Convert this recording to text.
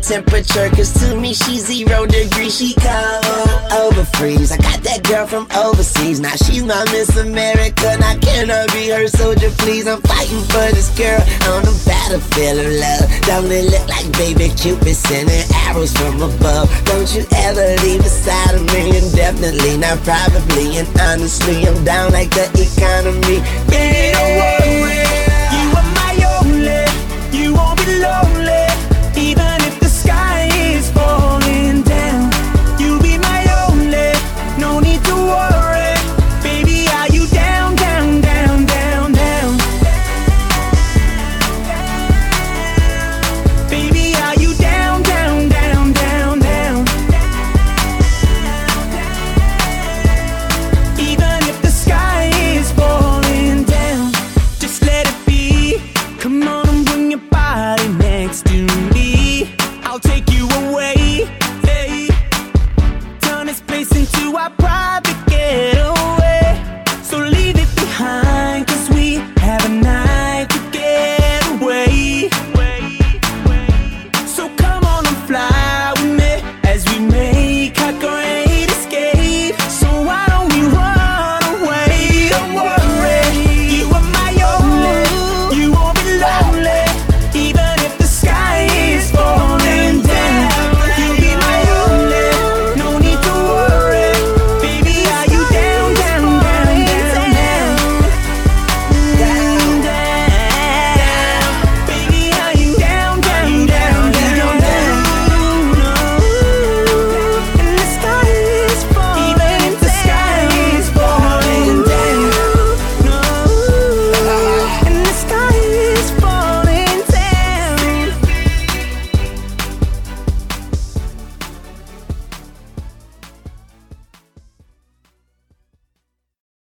temperature, cause to me she's 0 degrees, she cold. Over freeze, I got that girl from overseas. Now she's my Miss America, now can I be her soldier, please? I'm fighting for this girl on the battlefield of love. Don't it look like baby Cupid sending arrows from above? Don't you ever leave beside of me, indefinitely, not probably. And honestly, I'm down like the economy. Baby, don't worry, you are my only. You won't be lonely, even if the sky is falling down. You'll be my only, no need to worry. Baby, are you down, down, down, down, down? Baby, are you down, down, down, down, down? Even if the sky is falling down, just let it be. Come on and bring your body next to me. I'll take you away, hey. Turn this place into our private getaway.